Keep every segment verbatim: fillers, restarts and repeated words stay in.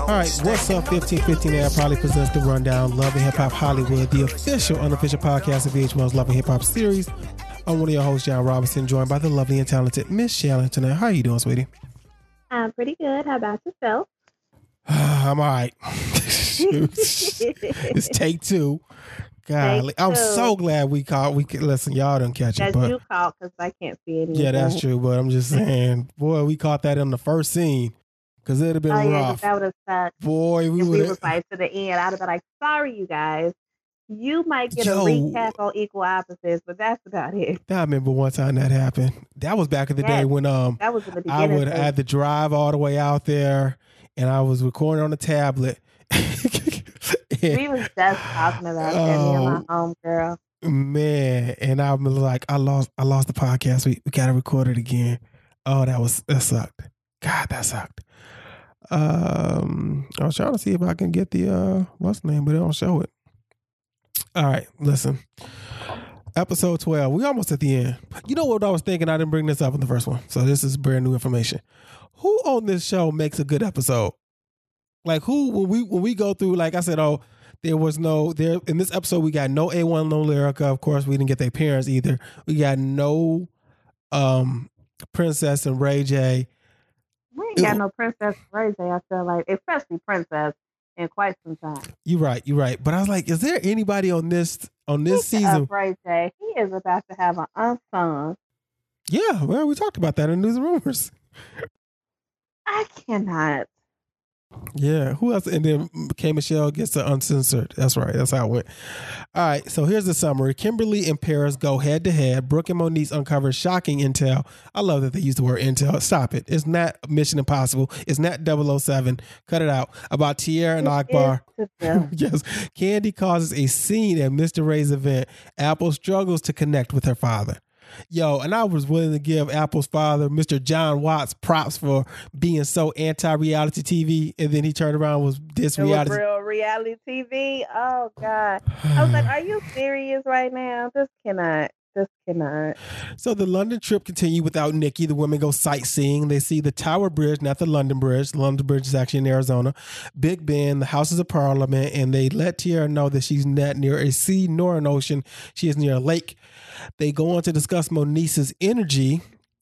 All right, what's up? fifteen fifteen Air probably presents The Rundown, Love and Hip Hop Hollywood, the official, unofficial podcast of V H one's Love and Hip Hop series. I'm one of your hosts, John Robinson, joined by the lovely and talented Miss Shallon tonight. How are you doing, sweetie? I'm pretty good. How about yourself? I'm all right. It's take two. Golly, Take I'm two. so glad we caught. We could listen. Y'all didn't catch it, That but you caught because I can't see anything. yeah, that's true. But I'm just saying, boy, we caught that in the first scene because it'd have been Oh, yeah, 'cause rough. that would have sucked. Boy, we If we would was have. like to the end, I'd have been like, sorry, you guys. You might get Yo. a recap on Equal Opposites, but that's about it. I remember one time that happened. That was back in the day Yes. when um That was in the I beginning. would I had to drive all the way out there, and I was recording on the tablet. And, we was just talking about that, me and my Oh. homegirl. man, and I was like, I lost, I lost the podcast. We we gotta record it again. Oh, that was that sucked. God, that sucked. Um, I was trying to see if I can get the uh what's the name, but it don't show it. All right, listen. Episode twelve. We almost at the end. You know what I was thinking? I didn't bring this up in the first one, so this is brand new information. Who on this show makes a good episode? Like who when we when we go through? Like I said, oh, there was no there in this episode. We got no A one, no Lyrica. Of course, we didn't get their parents either. We got no um Princess and Ray J. We ain't got no Princess Ray J, I feel like, especially Princess, in quite some time. You're right. You're right. But I was like, is there anybody on this on this Speaking season? of Ray J, he is about to have an unsung. Yeah, well, we talked about that in News and Rumors. I cannot. Yeah, who else? And then K. Michelle gets the uncensored. That's right. That's how it went. All right, so here's the summary. Kimberly and Paris go head to head. Brooke and Monique uncover shocking intel. I love that they use the word intel. Stop it. It's not Mission Impossible. It's not double oh seven. Cut it out. About Tierra and It Akbar. is to them. Yes. Candy causes a scene at Mister Ray's event. Apple struggles to connect with her father. Yo, and I was willing to give Apple's father, Mister John Watts, props for being so anti-reality T V, and then he turned around and was this It was reality. real reality T V. Oh God! I was like, "Are you serious right now? This cannot. This cannot." So the London trip continued without Nikki. The women go sightseeing. They see the Tower Bridge, not the London Bridge. The London Bridge is actually in Arizona. Big Ben, the Houses of Parliament, and they let Tierra know that she's not near a sea nor an ocean. She is near a lake. They go on to discuss Monique's energy.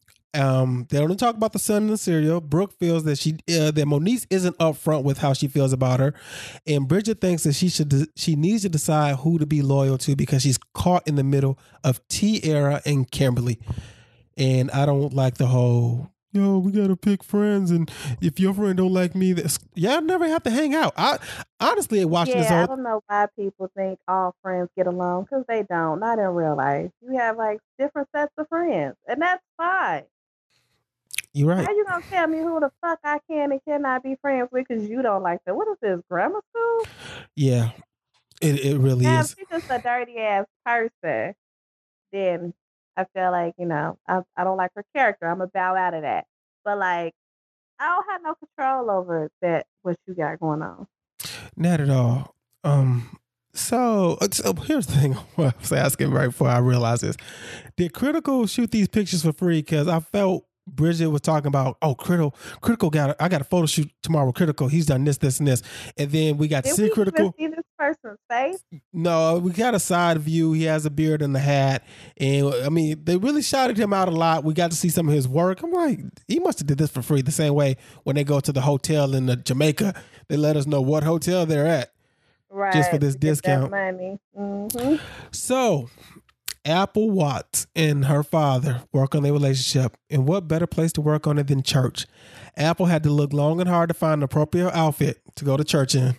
Um, they don't talk about the sun and the cereal. Brooke feels that she uh, that Monique isn't upfront with how she feels about her, and Bridget thinks that she should de- she needs to decide who to be loyal to because she's caught in the middle of Tierra and Kimberly. And I don't like the whole yo we gotta pick friends, and if your friend don't like me, that's y'all never have to hang out. I honestly watching Yeah, this I whole don't know why people think all friends get along because they don't. Not in real life. You have like different sets of friends, and that's fine. you're right. How you gonna tell me who the fuck I can and cannot be friends with because you don't like them? What is this, grammar school? Yeah, it it really Yeah, is. if she's just a dirty ass person, then I feel like, you know, I, I don't like her character. I'm gonna bow out of that. But like, I don't have no control over that, what you got going on. Not at all. Um, so, so here's the thing I was asking right before I realized this. Did Critical shoot these pictures for free? Because I felt Bridget was talking about, oh, Critical, Critical got, a, I got a photo shoot tomorrow with Critical. He's done this, this, and this. And then we got to Did see we Critical. even see this person's face? No, we got a side view. He has a beard and a hat. And I mean, they really shouted him out a lot. We got to see some of his work. I'm like, he must have did this for free. The same way when they go to the hotel in the Jamaica, they let us know what hotel they're at. Right. Just for this to get that discount. money. Mm-hmm. So, Apple Watts and her father work on their relationship. And what better place to work on it than church? Apple had to look long and hard to find an appropriate outfit to go to church in.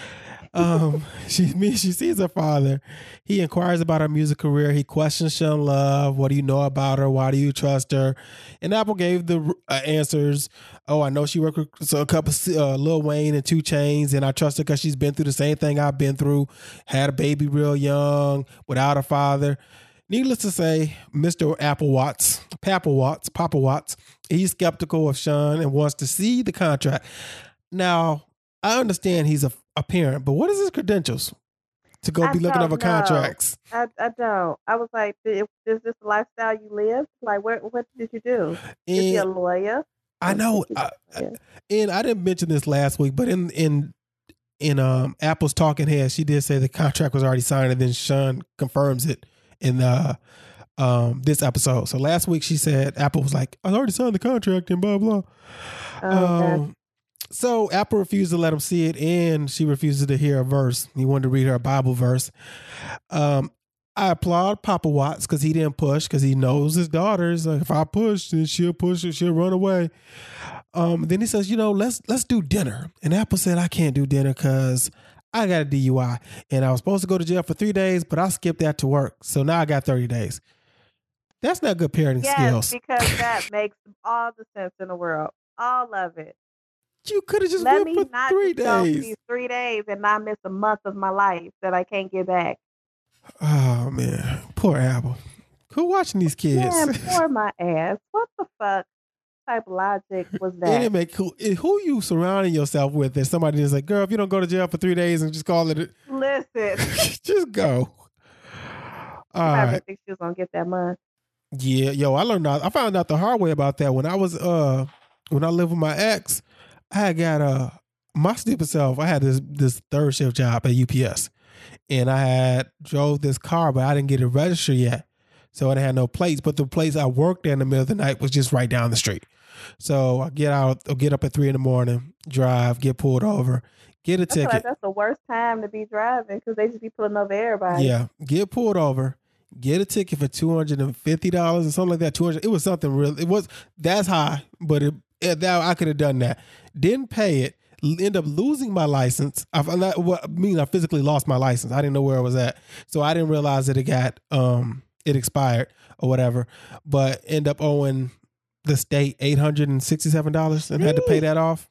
Um, she me she sees her father. He inquires about her music career. He questions Sean Love. What do you know about her? Why do you trust her? And Apple gave the uh, answers. Oh, I know she worked with so a couple uh, Lil Wayne and two Chainz, and I trust her because she's been through the same thing I've been through. Had a baby real young without a father. Needless to say, Mister Apple Watts, Papa Watts, Papa Watts, he's skeptical of Sean and wants to see the contract. Now, I understand he's a, a parent, but what is his credentials to go I be looking don't over know. contracts? I, I don't. I was like, is, is this the lifestyle you live? Like, what what did you do? Is he a And lawyer? I know. I, and I didn't mention this last week, but in in in um Apple's talking head, she did say the contract was already signed, and then Sean confirms it in the um this episode. So last week she said Apple was like, I already signed the contract and blah blah. Oh, um, so Apple refused to let him see it, and she refuses to hear a verse. He wanted to read her a Bible verse. Um, I applaud Papa Watts because he didn't push, because he knows his daughters. Like, if I push, then she'll push it, she'll run away. Um, then he says, you know, let's let's do dinner. And Apple said, I can't do dinner because I got a D U I, and I was supposed to go to jail for three days, but I skipped that to work. So now I got thirty days. That's not good parenting yes, skills. Because that makes all the sense in the world. All of it. You could have just Let went me for not three just go for days. these three days and not miss a month of my life that I can't get back. Oh man, poor Apple. Who watching these kids? Man, poor my ass. What the fuck type of logic was that? It make who, who you surrounding yourself with? That somebody is like, girl, if you don't go to jail for three days and just call it, listen, just go. All I right. think she was gonna get that month. Yeah, yo, I learned out. I found out the hard way about that when I was uh when I lived with my ex. I had got uh my stupid self. I had this this third shift job at U P S, and I had drove this car, but I didn't get it registered yet, so I had no plates. But the place I worked at in the middle of the night was just right down the street. So I get out, I'll get up at three in the morning, drive, get pulled over, get a I feel ticket. like that's the worst time to be driving because they just be pulling over everybody. Yeah, get pulled over. Get a ticket for two hundred and fifty dollars or something like that. Two hundred. It was something real. It was that's high, but it, it that I could have done that. Didn't pay it. End up losing my license. I not what I mean. I physically lost my license. I didn't know where it was at, so I didn't realize that it got um it expired or whatever. But end up owing the state eight hundred and sixty seven dollars and had to pay that off.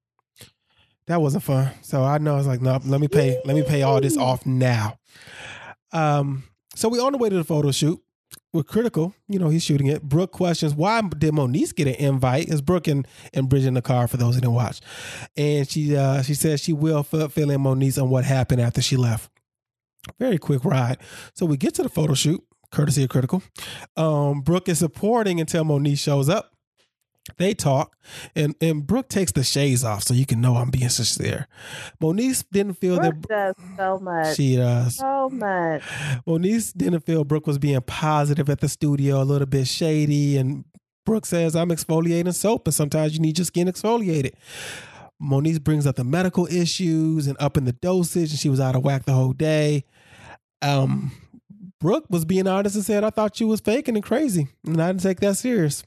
That wasn't fun. So I know I was like, no, let me pay. Let me pay all this off now. Um. So we on the way to the photo shoot. We're critical. You know, he's shooting it. Brooke questions, why did Moniece get an invite? It's Brooke and, and Bridget in the car, for those who didn't watch. And she uh, she says she will fill, fill in Moniece on what happened after she left. Very quick ride. So we get to the photo shoot, courtesy of Critical. Um, Brooke is supporting until Moniece shows up. They talk, and, and Brooke takes the shades off so you can know I'm being sincere. Moniece didn't feel Brooke that... does so much. She does. So much. Moniece didn't feel Brooke was being positive at the studio, a little bit shady, and Brooke says, I'm exfoliating soap, and sometimes you need your skin exfoliated. Moniece brings up the medical issues and upping the dosage, and she was out of whack the whole day. Um, Brooke was being honest and said, I thought you was faking and crazy, and I didn't take that serious.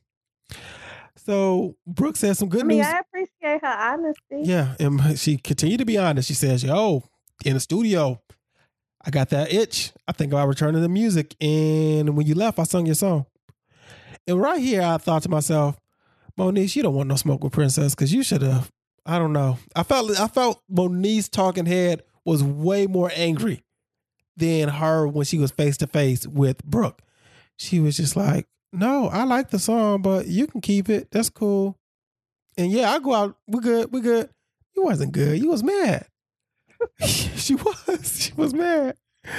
So Brooke says some good I mean, news. I appreciate her honesty. Yeah, and she continued to be honest. She says, yo, in the studio, I got that itch. I think about returning to music. And when you left, I sung your song. And right here, I thought to myself, Moniece, you don't want no smoke with Princess because you should have, I don't know. I felt I felt Moniece talking head was way more angry than her when she was face to face with Brooke. She was just like, no, I like the song, but you can keep it. That's cool. And yeah, I go out. We're good. We're good. You wasn't good. You was mad. She was. She was mad.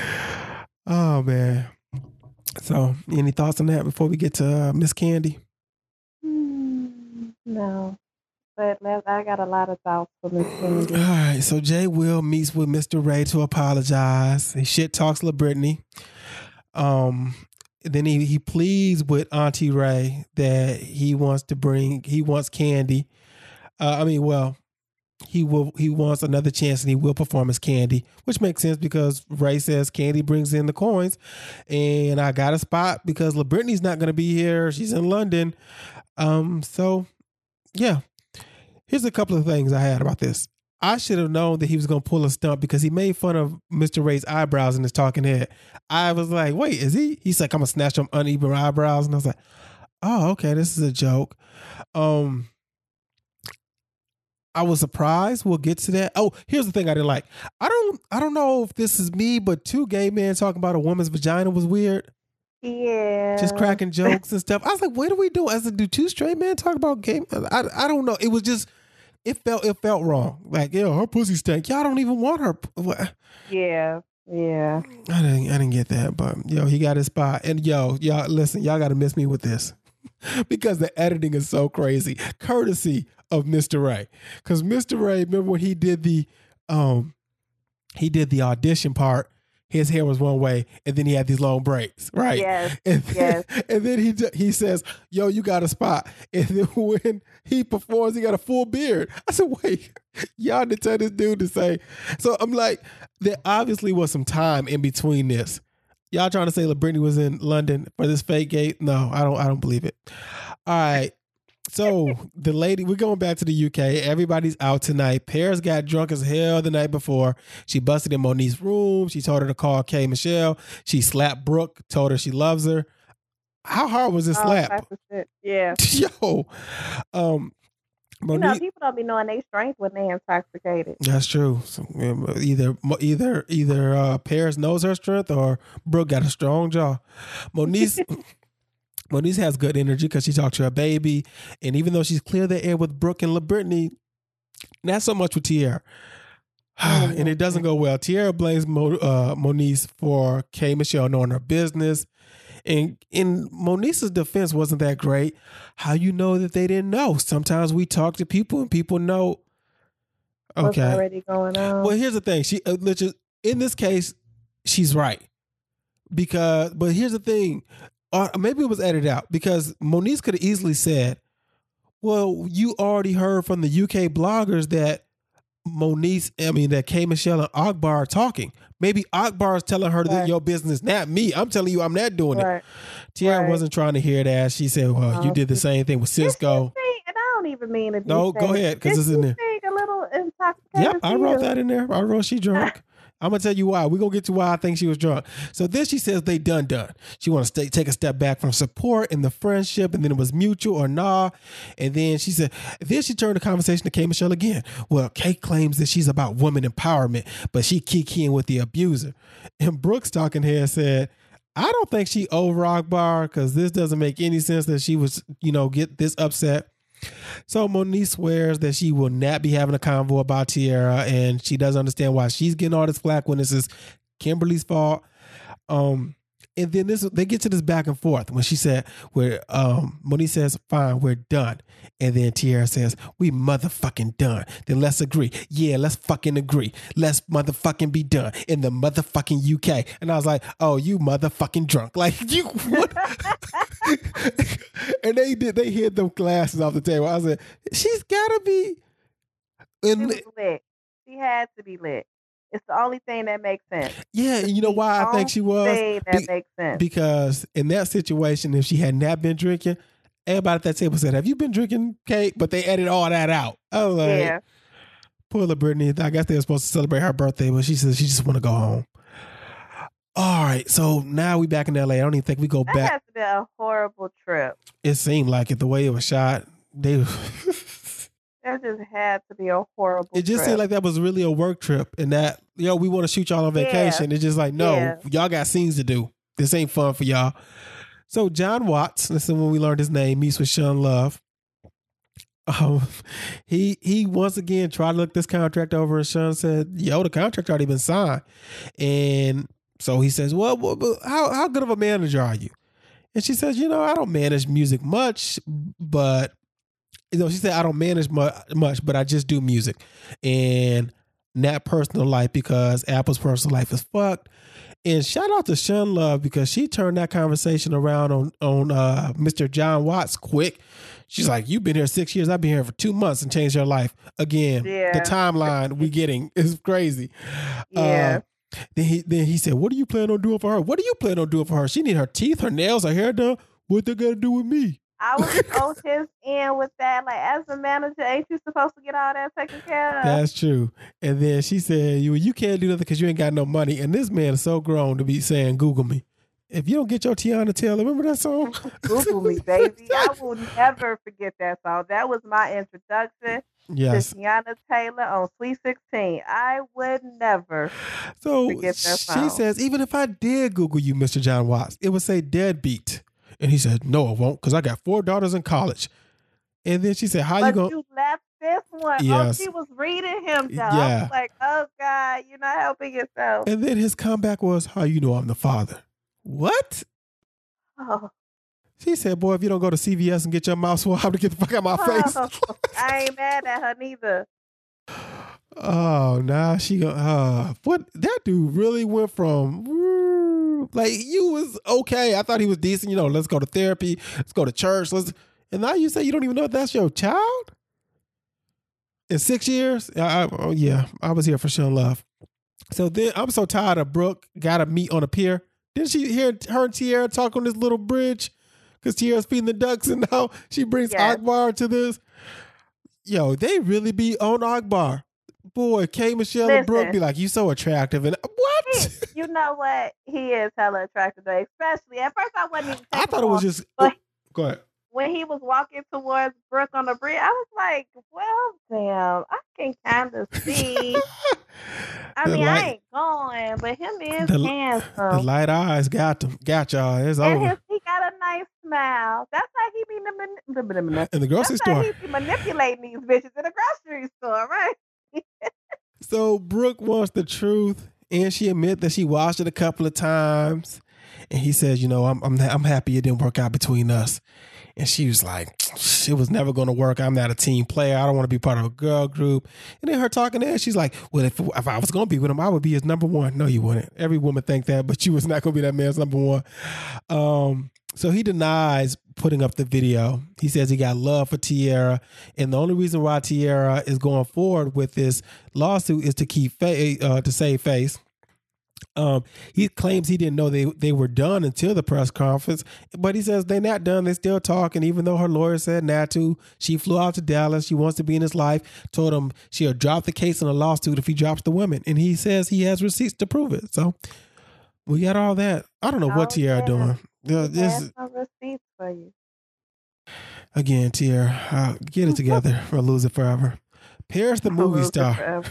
Oh, man. So, any thoughts on that before we get to uh, Miss Candy? Mm, no. But I got a lot of thoughts for Miss Candy. All right. So, Jay Will meets with Mister Ray to apologize. He shit talks La Brittany. Um... Then he, he pleads with Auntie Ray that he wants to bring, he wants Candy. Uh, I mean, well, he will, he wants another chance and he will perform as Candy, which makes sense because Ray says Candy brings in the coins and I got a spot because La Brittany's not going to be here. She's in London. Um, so yeah, here's a couple of things I had about this. I should have known that he was going to pull a stunt because he made fun of Mister Ray's eyebrows in his talking head. I was like, wait, is he? He's like, I'm going to snatch them uneven eyebrows. And I was like, oh, okay, this is a joke. Um, I was surprised. We'll get to that. Oh, here's the thing I didn't like. I don't, I don't know if this is me, but two gay men talking about a woman's vagina was weird. Yeah. Just cracking jokes and stuff. I was like, what are we doing? As a do two straight men talk about gay? I, I don't know. It was just, It felt it felt wrong. Like, yo, her pussy stank. Y'all don't even want her. Yeah, yeah. I didn't I didn't get that, but yo, he got his spot. And yo, y'all listen, y'all gotta miss me with this. because the editing is so crazy. Courtesy of Mister Ray. Because Mister Ray, remember when he did the um he did the audition part, his hair was one way, and then he had these long braids, right? Yes, and then, yes. And then he he says, "Yo, you got a spot." And then when he performs, he got a full beard. I said, "Wait, y'all didn't tell this dude to say." So I'm like, there obviously was some time in between this. Y'all trying to say LaBritney was in London for this fake gate? No, I don't. I don't believe it. All right. So the lady, we're going back to the U K. Everybody's out tonight. Paris got drunk as hell the night before. She busted in Monique's room. She told her to call K Michelle. She slapped Brooke, told her she loves her. How hard was this Oh, slap? type of shit. Yeah. Yo, um, You know, Monique. people don't be knowing their strength when they intoxicated. That's true. So, um, either either either uh, Paris knows her strength or Brooke got a strong jaw. Monique. Monique has good energy because she talked to her baby. And even though she's clear the air with Brooke and LaBritney, not so much with Tierra. And it doesn't go well. Tierra blames Mo, uh, Monique for K Michelle knowing her business. And in Monique's defense wasn't that great. How you know that they didn't know? Sometimes we talk to people and people know. Okay. What's already going on? Well, here's the thing. She uh, in this case, she's right. Because, but here's the thing. Or maybe it was edited out because Monique could have easily said, well, you already heard from the U K bloggers that Monique, I mean, that K Michelle and Akbar are talking. Maybe Akbar is telling her Right. that your business, not me. I'm telling you, I'm not doing Right. it. Tiara Right. wasn't trying to hear that. She said, well, you Oh, did the same thing with Did she Cisco. sing? And I don't even mean to be No, go safe. ahead, 'cause Did it's in she there. sing a little intoxicated? Yep, I to wrote you? that in there. I wrote she drunk. I'm gonna tell you why. We're gonna get to why I think she was drunk. So then she says they done done. She wants to take a step back from support and the friendship, and then it was mutual or nah. And then she said, then she turned the conversation to K Michelle again. Well, Kate claims that she's about women empowerment, but she kikiing with the abuser. And Brooks talking here said, I don't think she over Akbar because this doesn't make any sense that she was, you know, get this upset. So Monique swears that she will not be having a convo about Tierra, and she doesn't understand why she's getting all this flack when this is Kimberly's fault. Um, and then this they get to this back and forth when she said, where um, Monique says, fine, we're done. And then Tierra says, we motherfucking done. Then let's agree. Yeah, let's fucking agree. Let's motherfucking be done in the motherfucking U K. And I was like, oh, you motherfucking drunk. Like, you, what? And they did, they hid them glasses off the table. I said, she's gotta be. She And was lit. She had to be lit. It's the only thing that makes sense. yeah, and you know The why I think she was? Thing that Be- makes sense. Because in that situation, if she had not been drinking, everybody at that table said, have you been drinking, Kate? But they edited all that out. I was like, Yeah. poor little Brittany. I guess they were supposed to celebrate her birthday, but she says she just want to go home. All right, so now we back in L A. I don't even think we go That back. has been a horrible trip. It seemed like it, the way it was shot. They That just had to be a horrible It just trip. seemed like that was really a work trip, and that, yo, we want to shoot y'all on Yeah. vacation. It's just like, no, Yeah. y'all got scenes to do. This ain't fun for y'all. So John Watts, this is when we learned his name, meets with Sean Love. Um, he he once again tried to look this contract over, and Sean said, yo, the contract already been signed. And so he says, well, well, well, how, how good of a manager are you? And she says, you know, I don't manage music much, but you know, she said, I don't manage mu- much, but I just do music and not personal life because Apple's personal life is fucked. And shout out to Sean Love because she turned that conversation around on, on uh, Mister John Watts quick. She's like, you've been here six years. I've been here for two months and changed your life. Again, Yeah. the timeline we getting is crazy. Yeah. Uh, then he then he said, what do you plan on doing for her? What do you plan on doing for her? She need her teeth, her nails, her hair done. What they got to do with me? I was on his end with that. Like, as a manager, ain't you supposed to get all that taken care of? That's true. And then she said, you you can't do nothing because you ain't got no money. And this man is so grown to be saying, Google me. If you don't get your Tiana Taylor, remember that song? Google me, baby. I will never forget that song. That was my introduction Yes. to Tiana Taylor on Sweet sixteen. I would never. So Forget that she song. says, even if I did Google you, Mister John Watts, it would say deadbeat. And he said, no, it won't, because I got four daughters in college. And then she said, how you But going you left this one. Yes. Oh, she was reading him, though. Yeah. I was like, oh, God, you're not helping yourself. And then his comeback was, how you know I'm the father? What? Oh, She said, boy, if you don't go to C V S and get your mouth swabbed to get the fuck out of my face. Oh, I ain't mad at her neither. Oh, nah, she go, uh, what? That dude really went from, woo, like, you was okay. I thought he was decent. You know, let's go to therapy. Let's go to church. Let's, and now you say you don't even know if that's your child? In six years? I, I, oh, yeah, I was here for Sean Love. So then I'm so tired of Brooke got to meet on a pier. Didn't she hear her and Tierra talk on this little bridge? Because Tierra's feeding the ducks and now she brings Yes. Akbar to this. Yo, they really be on Akbar. Boy, K. Michelle and Brooke Listen. be like, you so attractive. And what? You know what? He is hella attractive, though. Especially at first, I wasn't even. I taking thought it was on- just. But- Go ahead. When he was walking towards Brooke on the bridge, I was like, well, damn, I can kind of see. I The mean, light- I ain't going, but him is The- handsome. The light eyes got them. Got y'all. It's and over. his, he got a nice smile. That's how he be mani- In the grocery That's how store. he be manipulating these bitches in the grocery store, right? So Brooke wants the truth, and she admit that she watched it a couple of times. And he says, you know, I'm I'm I'm happy it didn't work out between us. And she was like, it was never going to work. I'm not a team player. I don't want to be part of a girl group. And then her talking there, she's like, well, if, if I was going to be with him, I would be his number one. No, you wouldn't. Every woman think that, but you was not going to be that man's number one. Um, so he denies putting up the video. He says he got love for Tierra. And the only reason why Tierra is going forward with this lawsuit is to keep fa- uh, to save face. Um, he claims he didn't know they, they were done until the press conference, but he says they're not done. They're still talking, even though her lawyer said not to. She flew out to Dallas. She wants to be in his life, told him she'll drop the case in a lawsuit if he drops the women. And he says he has receipts to prove it. So we got all that. I don't know what Oh, Tierra yeah. doing. Yeah, He this, has some receipts for you. again, Tierra, uh, get it together or lose it forever. Paris the movie Lose it star. forever.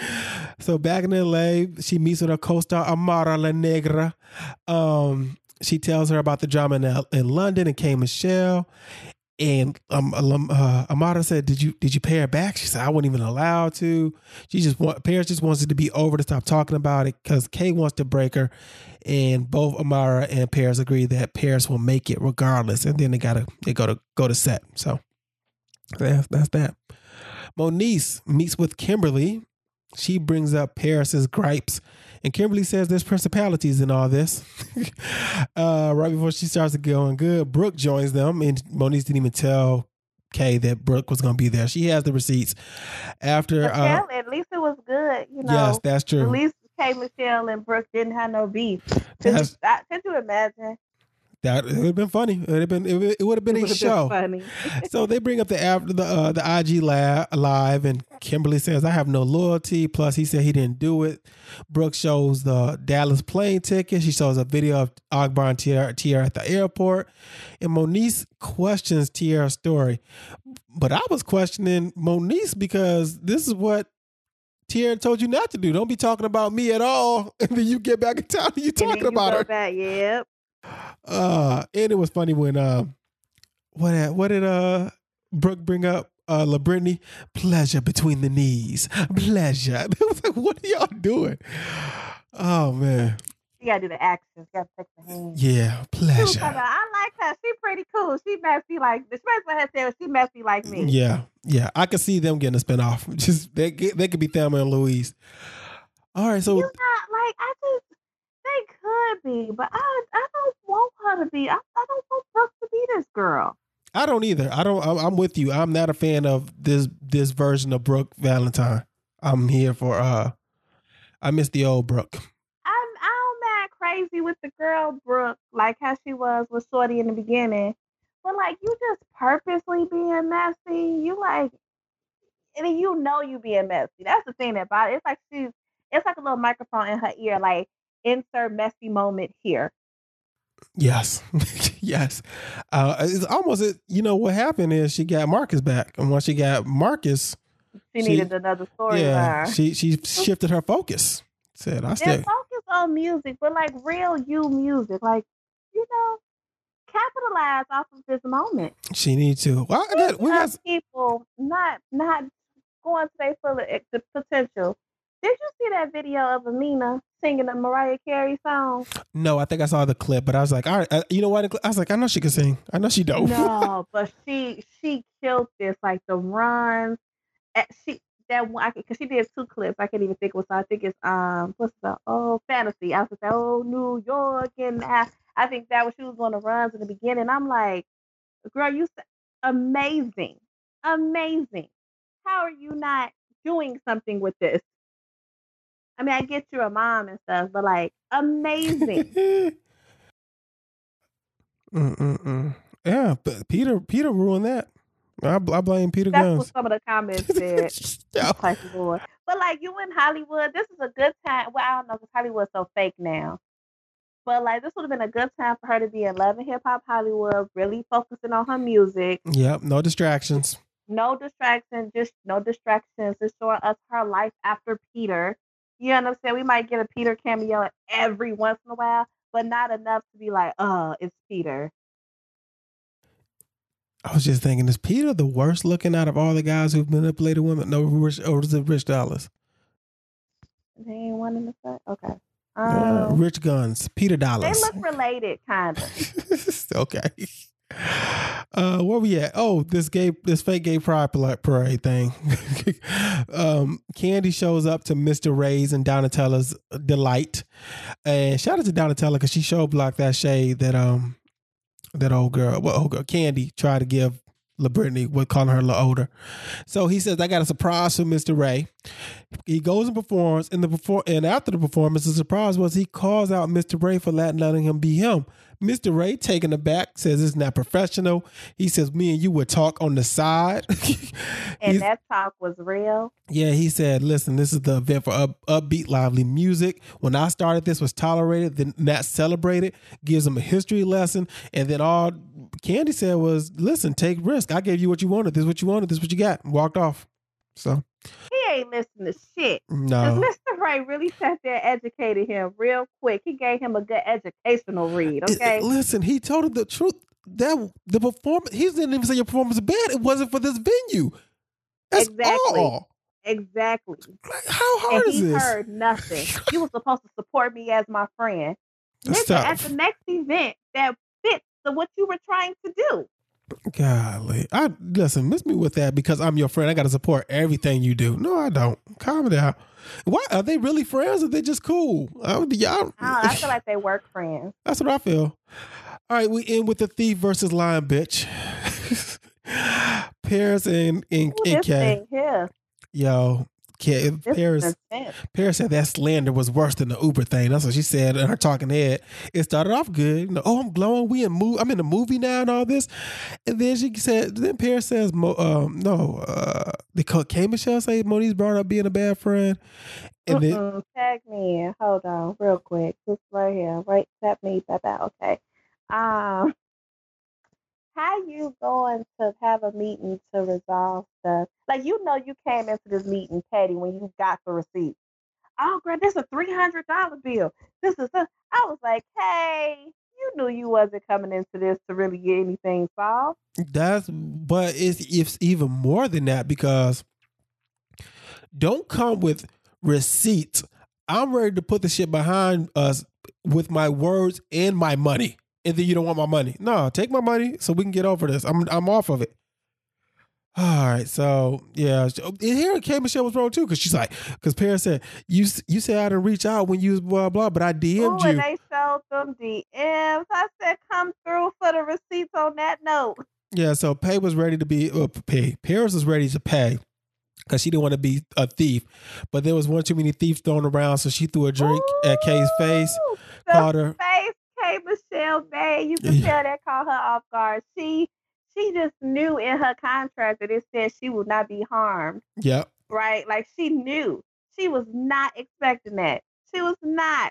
So back in L A, she meets with her co-star Amara La Negra. Um, she tells her about the drama in, L- in London and K. Michelle. And um, um, uh, Amara said, "Did you did you pay her back?" She said, "I wasn't even allowed to." She just want Paris just wants it to be over to stop talking about it because Kay wants to break her, and both Amara and Paris agree that Paris will make it regardless. And then they gotta they go to go to set. So that's that's that. Moniece meets with Kimberly. She brings up Paris's gripes, and Kimberly says there's principalities in all this. uh, right before she starts going good, Brooke joins them, and Moniece didn't even tell Kay that Brooke was going to be there. She has the receipts. After, But uh, hell, at least it was good, you know. yes, that's At true. least K. Michelle and Brooke didn't have no beef. Could, That's, you, I, could you imagine? that it would have been funny. It would have been. It would, it would have been It a would've show. funny. So they bring up the after the uh, the I G la- live, and Kimberly says, "I have no loyalty." Plus, he said he didn't do it. Brooke shows the Dallas plane ticket. She shows a video of Akbar and Tierra, Tierra at the airport, and Moniece questions Tierra's story. But I was questioning Moniece because this is what Tierra told you not to do. Don't be talking about me at all, and then you get back in town and you And then talking you about go her. back, yep. Uh, and it was funny when uh, what what did uh Brooke bring up? Uh, La Brittany, pleasure between the knees, pleasure. It was like, what are y'all doing? Oh man, You gotta do the actions. You gotta take the hands. yeah, She was pleasure. talking about, I like her. She pretty cool. She messy like, especially when her said she messy like me. Yeah, yeah, I could see them getting a spinoff. Just they they could be Thelma and Louise. All right, so You not like I just they could be, but I I don't want her to be. I, I don't want Brooke to be this girl. I don't either. I don't. I'm, I'm with you. I'm not a fan of this this version of Brooke Valentine. I'm here for. uh I miss the old Brooke. I'm I'm mad crazy with the girl Brooke, like how she was with Shorty in the beginning. But like you just purposely being messy. You like and you know you being messy. That's the thing about it. It's like she's it's like a little microphone in her ear, like insert messy moment here. Yes, yes. Uh, it's almost you know what happened is she got Marcus back, and once she got Marcus, She, She- needed another storyline. yeah, she she shifted her focus. Said I Yeah, said focus on music, but like real you music. Like, you know, capitalize off of this moment. she need to. Well, I got we got Of people not not going to their full ex- potential Did you see that video of Amina singing a Mariah Carey song? No, I think I saw the clip, but I was like, all right, uh, you know what? I was like, I know she can sing. I know she dope. No, but she she killed this, like the runs. eh, She that one because she did two clips. I can't even think what song. I think it's um what's the oh Fantasy. I was like, oh New York, and I, I think that was she was on the runs in the beginning. I'm like, girl, you s- amazing, amazing. How are you not doing something with this? I mean, I get you're a mom and stuff, but like amazing. Mm-mm-mm. Yeah, but Peter Peter ruined that. I, I blame Peter That's what Guns. some of the comments said. Yeah. Like, Lord. But like you in Hollywood, this is a good time. Well, I don't know because Hollywood's so fake now. But like this would have been a good time for her to be in Love and Hip Hop Hollywood, really focusing on her music. Yep, no distractions. No distractions, just no distractions. Just showing us her life after Peter. You know what I'm saying? We might get a Peter cameo every once in a while, but not enough to be like, uh, it's Peter. I was just thinking, is Peter the worst looking out of all the guys who've manipulated women? No, Rich, or is it Rich Dollars? They ain't one in the set? Okay. Uh, Um, Rich Guns, Peter they Dollars. look related, kind of. Okay. Uh, where we at? Oh, this gay, this fake gay pride parade thing. um, Candy shows up to Mister Ray's and Donatella's delight, and shout out to Donatella because she showed blocked that shade that um that old girl, well, old girl Candy tried to give LaBrittany, we're calling her a little older. So he says, I got a surprise for Mister Ray. He goes and performs, and the before and after the performance, the surprise was he calls out Mister Ray for letting, letting him be him. Mister Ray, taken aback, says it's not professional. He says, me and you would talk on the side. And that talk was real. Yeah, he said, listen, this is the event for up, upbeat, lively music. When I started, this was tolerated, then not celebrated, gives him a history lesson. And then all Candy said was, listen, take risk. I gave you what you wanted. This is what you wanted. This is what you got. And walked off. So he ain't listening to shit. No. Because Mister Ray really sat there, educated him real quick. He gave him a good educational read, okay? It, listen, he told him the truth. That the performance, he didn't even say your performance was bad. It wasn't for this venue. That's exactly. all. Exactly. Like, how hard and is he this? He heard nothing. You were supposed to support me as my friend. Nigga, at the next event that fits the what you were trying to do. Golly, I listen. Miss me with that because I'm your friend. I got to support everything you do. No, I don't. Calm down. Why are they really friends? Or are they just cool? I, y'all, I, I feel like they work friends. That's what I feel. All right, we end with the thief versus lion bitch. Paris and and, Ooh, and Kay. Here. Yo, Kay, Paris. Paris said that slander was worse than the Uber thing. That's what she said in her talking head. It started off good. You know, oh, I'm glowing. We in move. I'm in a movie now and all this. And then she said. Then Paris says, Mo, um, no. Uh, the K Michelle say Monique's brought up being a bad friend. And Mm-mm. then tag me in. Hold on, real quick. Just right here. Right, tap me. Bye bye. Okay. Um. How you going to have a meeting to resolve stuff? Like, you know, you came into this meeting petty when you got the receipt. Oh, girl, this is a three hundred dollars bill. This is a, I was like, hey, you knew you wasn't coming into this to really get anything solved. That's, but it's, it's even more than that because don't come with receipts. I'm ready to put the shit behind us with my words and my money. And then you don't want my money. No, take my money so we can get over this. I'm I'm off of it. All right, so yeah, and here K Michelle was wrong too because she's like, because Paris said you you said I didn't reach out when you was blah blah, but I D M'd Ooh, you. And they showed them D Ms. I said, come through for the receipts on that note. Yeah, so Pay was ready to be uh, pay. Paris was ready to pay because she didn't want to be a thief, but there was one too many thieves thrown around, so she threw a drink Ooh, at Kay's face, called her face. K Michelle Bay, you can tell that caught her off guard. She she just knew in her contract that it said she would not be harmed. Yep. Right? Like she knew. She was not expecting that. She was not.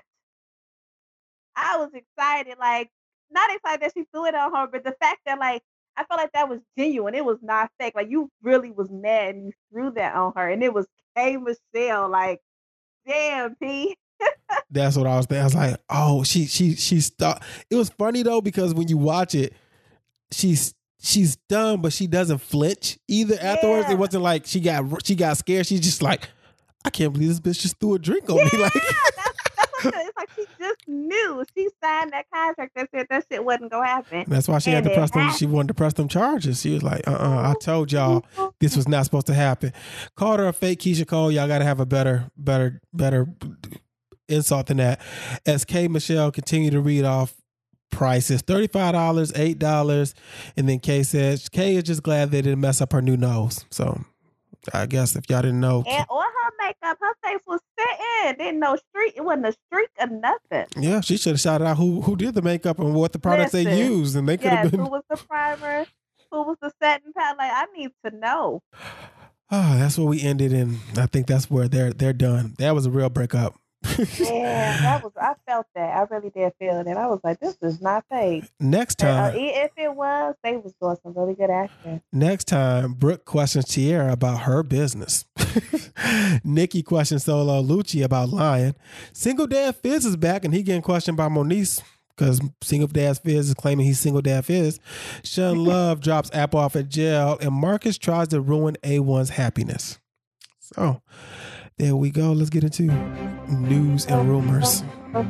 I was excited, like not excited that she threw it on her, but the fact that like I felt like that was genuine. It was not fake. Like you really was mad and you threw that on her. And it was K Michelle, like, damn, P. That's what I was thinking. I was like, oh, she she she stopped. It was funny though because when you watch it, she's she's dumb, but she doesn't flinch either. Afterwards, Yeah. it wasn't like she got she got scared. She's just like, I can't believe this bitch just threw a drink on yeah, me. Like, that's, that's what it- it's like she just knew. She signed that contract that said that shit wasn't gonna happen. and that's why she And had to it press them. She happened. wanted to press them charges. She was like, uh, uh I told y'all this was not supposed to happen. Called her a fake Keisha Cole. Y'all got to have a better, better, better insult than that. As K Michelle continued to read off prices, thirty-five dollars, eight dollars, and then Kay says Kay is just glad they didn't mess up her new nose. So I guess if y'all didn't know, And or her makeup, her face was sitting. Didn't no streak. It wasn't a streak or nothing. yeah, she should have shouted out who who did the makeup and what the products Listen, they used, and they could Yes, have been. who was the primer? Who was the setting powder? Like, I need to know. Oh, that's where we ended, and I think that's where they're they're done. That was a real breakup. Yeah, that was. I felt that. I really did feel it. And I was like, this is not fake. Next And, uh, time, if it was, they was doing some really good acting. next time, Brooke questions Tierra about her business. Nikki questions Solo Lucci about lying. Single Dad Fizz is back, and he getting questioned by Moniece because Single Dad Fizz is claiming he's Single Dad Fizz. Sean Love drops Apple off at jail, and Marcus tries to ruin A one's happiness. So there we go. Let's get into news and rumors.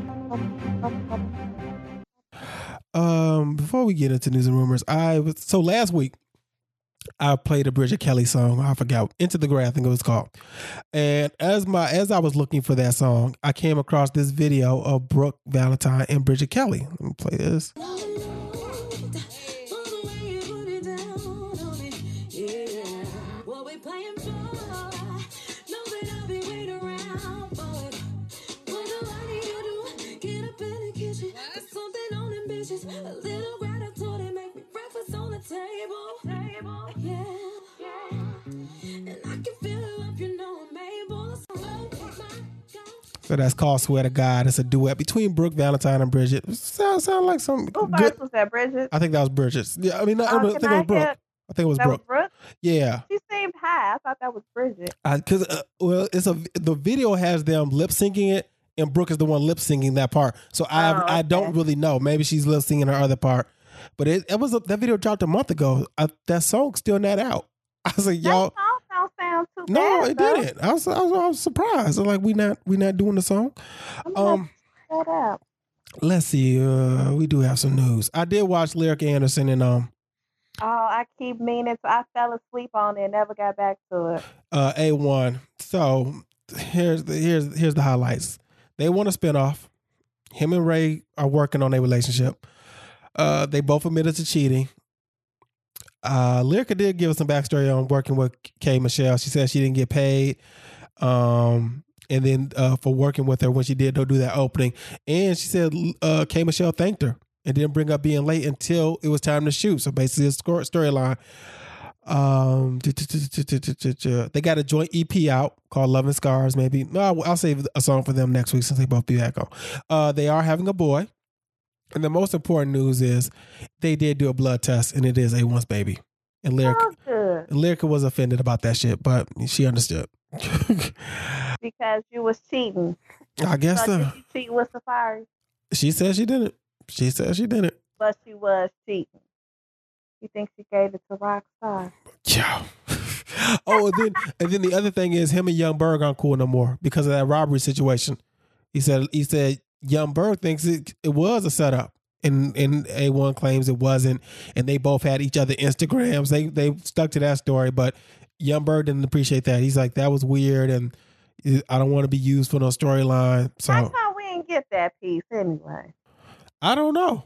Um, before we get into news and rumors, I was so last week I played a Bridget Kelly song. I forgot Into the Gray, I think it was called. And as my as I was looking for that song, I came across this video of Brooke Valentine and Bridget Kelly. Let me play this. So that's called Swear to God. It's a duet between Brooke Valentine and Bridget. Sound sound like some Who good. first was that, Bridget? I think that was Bridget's. Yeah, I mean, I, Uh, don't know, I can think it I was Brooke. hear- I think it was That was Brooke. Brooke? Yeah, She seemed high. I thought that was Bridget. because uh, well, it's a the video has them lip syncing it, and Brooke is the one lip syncing that part. So I Oh, I don't okay. really know. Maybe she's lip syncing her other part, but it, it was a, that video dropped a month ago. I, that song's still not out. I was like, y'all. That song don't sound too No, bad. it though. didn't. I was, I was I was surprised. I'm like, we not we not doing the song. I'm gonna Um, shut up. let's see. Uh, we do have some news. I did watch Lyric Anderson and um Oh, I keep meaning to. I fell asleep on it. Never got back to it. uh A one. So here's the here's here's the highlights. They want a spinoff. Him and Ray are working on a relationship. Uh, they both admitted to cheating. Uh, Lyrica did give us some backstory on working with K Michelle. She said she didn't get paid. Um, and then uh, for working with her when she did go do that opening. And she said uh, K Michelle thanked her and didn't bring up being late until it was time to shoot. So basically a score- storyline. Um, they got a joint E P out called Love and Scars. Maybe no, I'll save a song for them next week since they both be back on. Uh, they are having a boy. And the most important news is they did do a blood test and it is A one's baby. And Lyrica, Oh, good. and Lyrica was offended about that shit, but she understood. Because you was cheating. I guess So so. did you cheat with Safari? She said she didn't. She said she didn't. But she was cheating. You think she gave it to Rockstar? Yeah. Oh, and then and then the other thing is him and Young Berg aren't cool no more because of that robbery situation. He said he said Young Berg thinks it, it was a setup. And and A one claims it wasn't. And they both had each other Instagrams. They they stuck to that story, but Young Berg didn't appreciate that. He's like, that was weird and I don't want to be used for no storyline. So How come we didn't get that piece anyway? I don't know.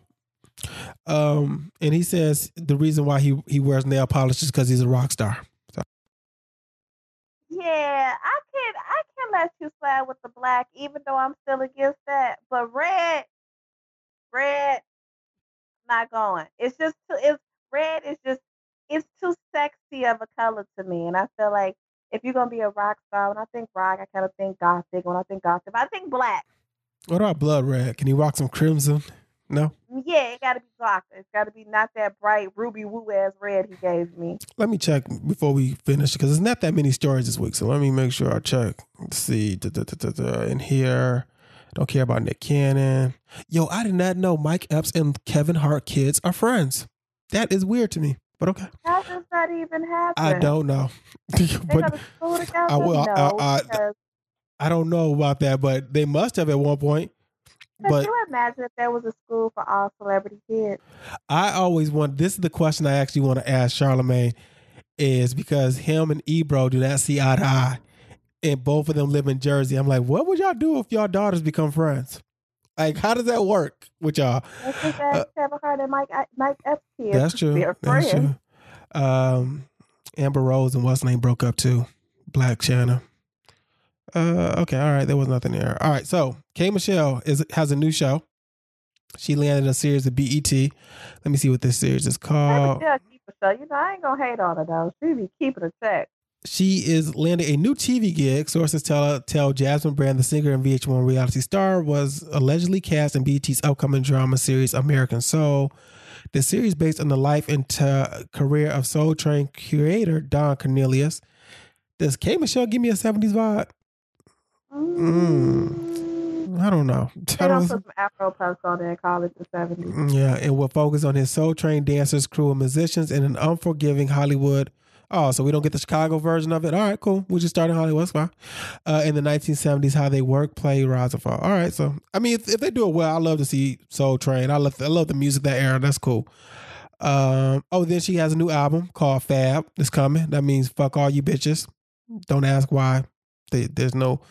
Um, and he says the reason why he, he wears nail polish is because he's a rock star. So. Yeah, I can I can let you slide with the black, even though I'm still against that. But red, red, not going. It's just too. It's red. Is just it's too sexy of a color to me, and I feel like if you're gonna be a rock star, when I think rock, I kind of think gothic. When I think gothic, I think black. What about blood red? Can he rock some crimson? No. Yeah, it got to be darker. It's got to be not that bright ruby woo ass red he gave me. Let me check before we finish because there's not that many stories this week. So let me make sure I check. Let's see. Da, da, da, da, da. In here, don't care about Nick Cannon. Yo, I did not know Mike Epps and Kevin Hart kids are friends. That is weird to me, but okay. How does that even happen? I don't know. They go but to school together? I will- I- No, I- because I don't know about that, but they must have at one point. Could But you imagine if there was a school for all celebrity kids? I always want, this is the question I actually want to ask Charlamagne, is because him and Ebro do not see eye to eye, and both of them live in Jersey. I'm like, what would y'all do if y'all daughters become friends? Like, how does that work with y'all? That's just uh, Kevin Hart and Mike Mike Epps kids. That's true. They're That's friends. true. Um, Amber Rose and what's her name broke up too. Black Shanna. Uh, okay, all right. There was nothing there. All right, so K Michelle is has a new show. She landed a series of B E T. Let me see what this series is called. Yeah, keep a show. You know, I ain't gonna hate on her though. She be keeping a check. She is landed a new T V gig. Sources tell tell Jasmine Brand, the singer and V H one reality star, was allegedly cast in B E T's upcoming drama series American Soul. The series based on the life and t- career of Soul Train creator Don Cornelius. Does K Michelle give me a seventies vibe? Mm, I don't know. They I don't don't, put some Afro punks on there and call it the seventies. yeah, and will focus on his Soul Train dancers, crew, and musicians in an unforgiving Hollywood. Oh, so we don't get the Chicago version of it? All right, cool. We just started in Hollywood. That's fine. Uh, in the nineteen seventies, how they work, play, rise and fall. All right, so, I mean, if, if they do it well, I love to see Soul Train. I love, I love the music that era. That's cool. Um, oh, then she has a new album called Fab. It's coming. That means fuck all you bitches. Don't ask why. They, there's no...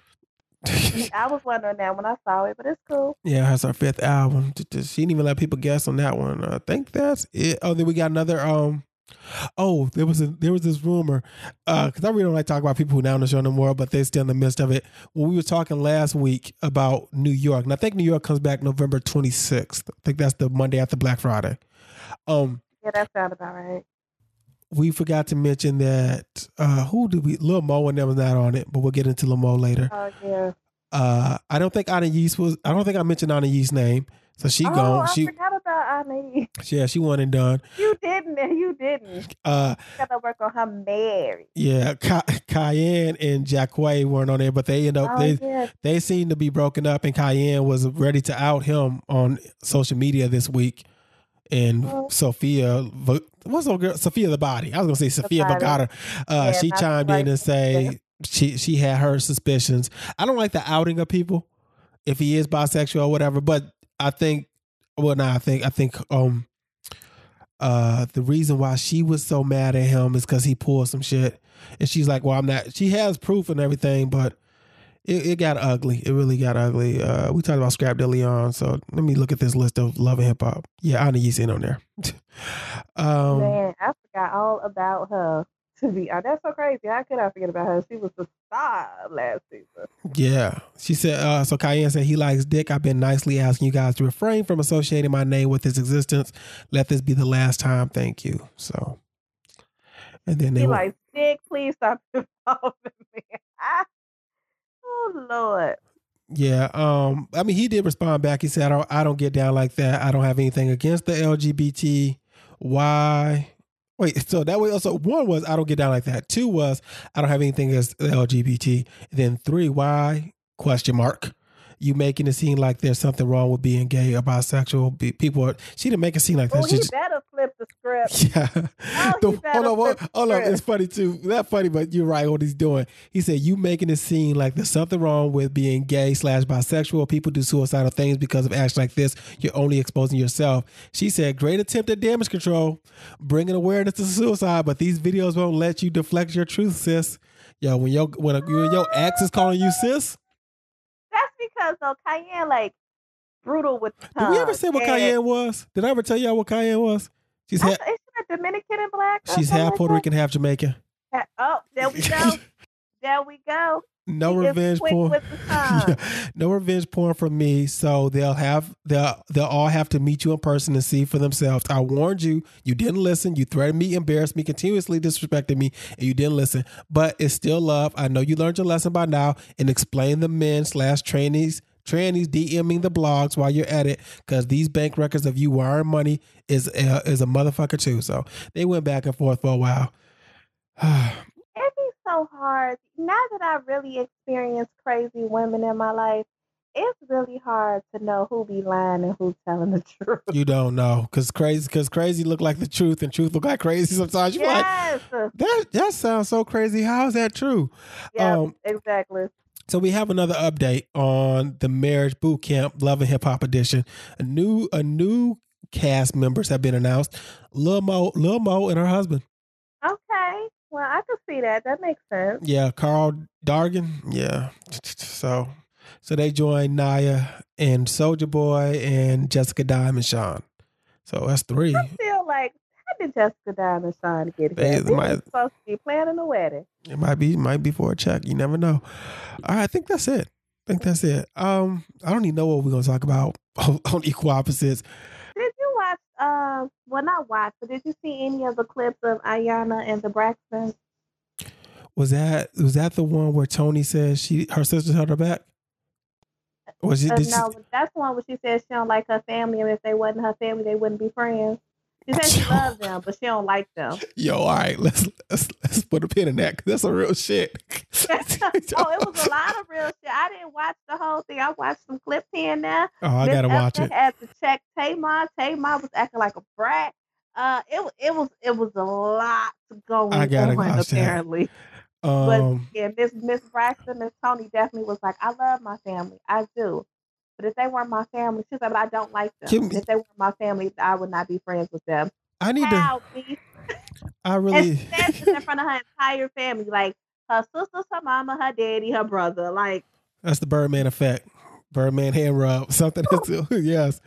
I was wondering that when I saw it, but it's cool. Yeah, that's our fifth album. She didn't even let people guess on that one. I think that's it. Oh, then we got another... um. Oh, there was a there was this rumor because uh, I really don't like to talk about people who now on the show no more, but they're still in the midst of it. When we were talking last week about New York, and I think New York comes back November twenty-sixth. I think that's the Monday after Black Friday. Um, yeah, that sounds about right. We forgot to mention that uh, who did we? Lil Mo and them was not on it, but we'll get into Lil Mo later. Oh yeah. Uh, I don't think Anna Yeast was. I don't think I mentioned Anna Yeast's name, so she oh, gone. I She forgot about Anna. yeah, she won and done. You didn't, and you didn't. Uh, gotta work on her marriage. Yeah, Ky- Cayenne and Jacquay weren't on there, but they end up Oh, they yeah. they seem to be broken up, and Cayenne was ready to out him on social media this week. And Oh. Sophia, what's her girl? Sophia the Body. I was gonna say Sophia Body. Vergara. Uh, Yeah, she not chimed the in and right- say yeah. she she had her suspicions. I don't like the outing of people if he is bisexual or whatever, but I think well, nah, I think I think um uh the reason why she was so mad at him is because he pulled some shit, and she's like, well, I'm not. She has proof and everything, but. It, it got ugly. It really got ugly. Uh, we talked about Scrap De Leon, so let me look at this list of love and hip hop. Yeah, Anna Yeast in on there. um, Man, I forgot all about her. To be honest, that's so crazy. How could I forget about her? She was the star of last season. yeah, she said. Uh, so Cayenne said he likes dick. I've been nicely asking you guys to refrain from associating my name with his existence. Let this be the last time. Thank you. So, and then they He were, like, Dick, please stop involving me. Oh Lord. yeah. Um, I mean, he did respond back. He said, I don't, I don't get down like that. I don't have anything against the L G B T. Why? Wait, so that way also one was I don't get down like that. Two was I don't have anything against the L G B T. And then three, why? Question mark. You making it seem like there's something wrong with being gay or bisexual. Be, people are, she didn't make it seem like that. Oh, She he just, better flip the script. yeah. Oh, The- he better hold on, flip hold the hold on. script. It's funny too. Not funny, but you're right. What he's doing. He said you making it seem like there's something wrong with being gay slash bisexual. People do suicidal things because of actions like this. You're only exposing yourself. She said, great attempt at damage control, bringing awareness to suicide, but these videos won't let you deflect your truth, sis. Yo, when your when, a, when your ex is calling you sis, That's because though Cayenne like brutal with the did tongue. we ever say what And Cayenne was? Did I ever tell y'all what Cayenne was? She's I, ha- is she a Dominican and black? or she's something half like Puerto that? Rican, half Jamaican. Oh, there we go. There we go. No She is revenge quick porn. with the tongue. Yeah. No revenge porn from me. So they'll have they'll they'll all have to meet you in person and see for themselves. I warned you. You didn't listen. You threatened me, embarrassed me, continuously disrespected me, and you didn't listen. But it's still love. I know you learned your lesson by now, and explain the men slash trainees. Trannies DMing the blogs while you're at it, because these bank records of you wiring money is a, is a motherfucker too. So they went back and forth for a while. It'd be so hard. Now that I've really experienced crazy women in my life, it's really hard to know who be lying and who's telling the truth. You don't know, because crazy, because crazy look like the truth, and truth look like crazy sometimes. You're like, Yes. that that sounds so crazy. How is that true? Yeah, Um, exactly. So we have another update on the Marriage Boot Camp Love and Hip Hop edition. A new a new cast members have been announced. Lil Mo, Lil Mo and her husband. Okay. Well, I can see that. That makes sense. Yeah, Carl Dargan. Yeah. So so they joined Naya and Soulja Boy and Jessica Diamond Sean. So that's three. I feel like, how did Jessica Diamond Sean get They- here? They might- were supposed to be planning a wedding. It might be might be for a check. You never know. All right, I think that's it. I think that's it. Um, I don't even know what we're gonna talk about on Equal Opposites. Did you watch, uh, well, not watch, but did you see any of the clips of Ayana and the Braxtons? Was that was that the one where Tony says she her sister held her back? Or she, Uh, did she- no, that's the one where she said she don't like her family, and if they wasn't her family, they wouldn't be friends. She said she loves them, but she don't like them. Yo, all right, let's let's let's put a pin in that because that's a real shit. Oh, it was a lot of real shit. I didn't watch the whole thing. I watched some clips here and there. Oh, I Miss gotta watch Esther it. had to check Tamar. Tamar was acting like a brat. Uh, it wa- it was it was a lot going I gotta on watch that. apparently. Um, But yeah, Miss Miss Braxton, Miss Tony definitely was like, I love my family, I do. But if they weren't my family, she said, but I don't like them. Give me- If they weren't my family, I would not be friends with them. I need to. How, me? I And really. she said this in front of her entire family, like her sisters, her mama, her daddy, her brother. Like, That's the Birdman effect. Birdman hand rub. Something that's yes.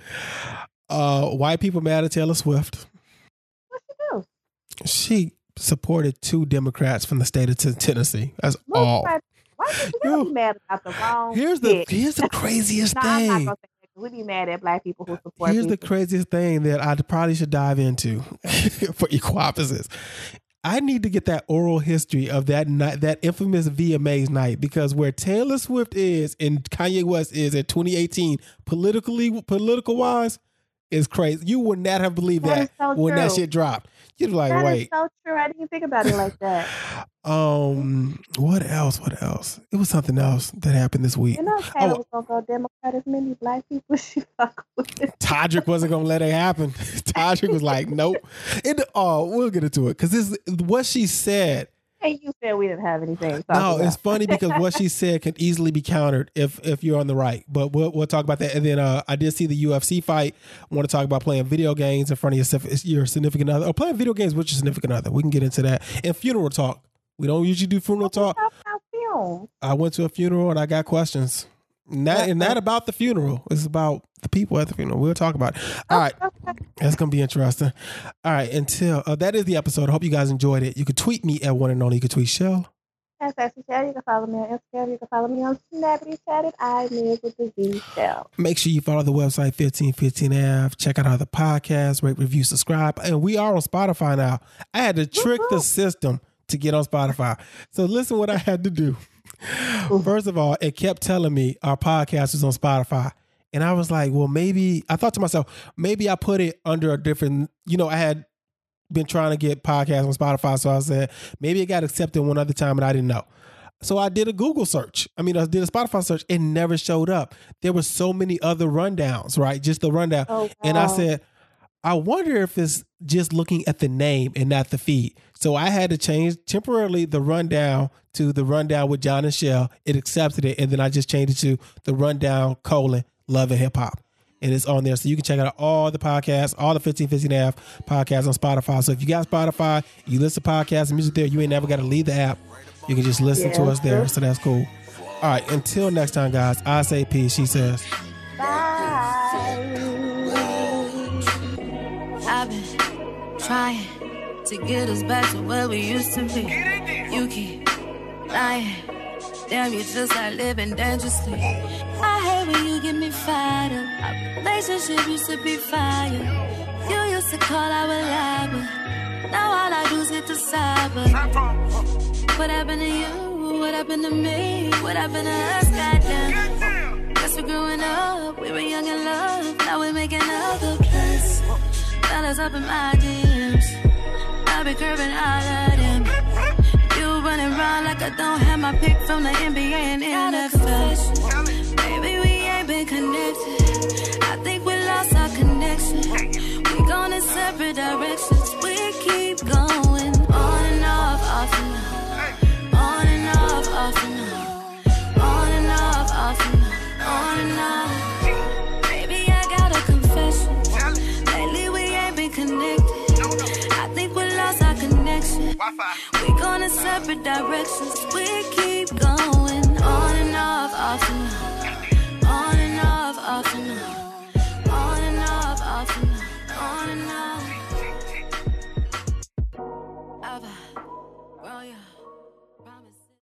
Uh, white people mad at Taylor Swift. what she do? She supported two Democrats from the state of T- Tennessee. That's Most all. black- Why did you Yo, be mad about the wrong Here's the shit? here's the craziest No, I'm not thing. gonna say that 'cause we be mad at black people who support Here's the people. craziest thing that I probably should dive into for Equal Opposites. I need to get that oral history of that night, that infamous V M As night, because where Taylor Swift is and Kanye West is in twenty eighteen, politically, political wise, is crazy. You would not have believed That that, is so when that true. shit dropped. You're like, That is wait. so true. I didn't even think about it like that. Um, what else? What else? It was something else that happened this week. You know, Taylor Oh. was gonna go Democrat as many black people she fuck with. Todrick wasn't gonna let it happen. Todrick was like, nope. It, oh, we'll get into it because this what she said. And you said we didn't have anything. To talk No, about. it's funny because what she said can easily be countered if if you're on the right. But we'll we'll talk about that. And then uh, I did see the U F C fight. I want to talk about playing video games in front of your your significant other, or playing video games with your significant other. We can get into that. And funeral talk. We don't usually do funeral talk. Talk about film. I went to a funeral and I got questions. Not and not about the funeral. It's about the people at the funeral. We'll talk about it. All right. Okay. That's gonna be interesting. All right, until uh, that is the episode. I hope you guys enjoyed it. You can tweet me at one and only. You can tweet Shell. That's actually Shell. You can follow me on Instagram. You can follow me on Snappity Chat at I Miz with the Z Shell. Make sure you follow the website fifteen fifteen F. Check out other podcasts, rate, review, subscribe, and we are on Spotify now. I had to trick the system to get on Spotify. So listen, what I had to do. First of all, it kept telling me our podcast is on Spotify. And I was like, well, maybe, I thought to myself, maybe I put it under a different, you know, I had been trying to get podcasts on Spotify. So I said, maybe it got accepted one other time and I didn't know. So I did a Google search. I mean, I did a Spotify search. It never showed up. There were so many other rundowns, right? Just the rundown. Oh, And I wow. said, I wonder if it's just looking at the name and not the feed. So I had to change temporarily the rundown to the rundown with John and Shell. It accepted it. And then I just changed it to the rundown colon Love and Hip Hop. And it's on there. So you can check out all the podcasts, all the fifteen fifteen F podcasts on Spotify. So if you got Spotify, you listen to podcasts and music there, you ain't never got to leave the app. You can just listen to Yeah. us there. So that's cool. All right. Until next time, guys, I say peace. She says. Bye. I've been trying to get us back to where we used to be. You keep lying. Damn, you just like living dangerously. I hate when you get me fired up. Our relationship used to be fire. You used to call, I would lie, but now all I do is hit the side. But what happened to you? What happened to me? What happened to us? Goddamn. Guess we're growing up. We were young in love. Now we're making other plans. Fellas up in my D Ms. I be curving all of them. You running around like I don't have my pick from the N B A and N F L. Maybe we ain't been connected. I think we lost our connection. We gone in separate directions. We keep going on and off, off and on. On and off, off and on. On We going in separate directions. We keep going on and off, off and on.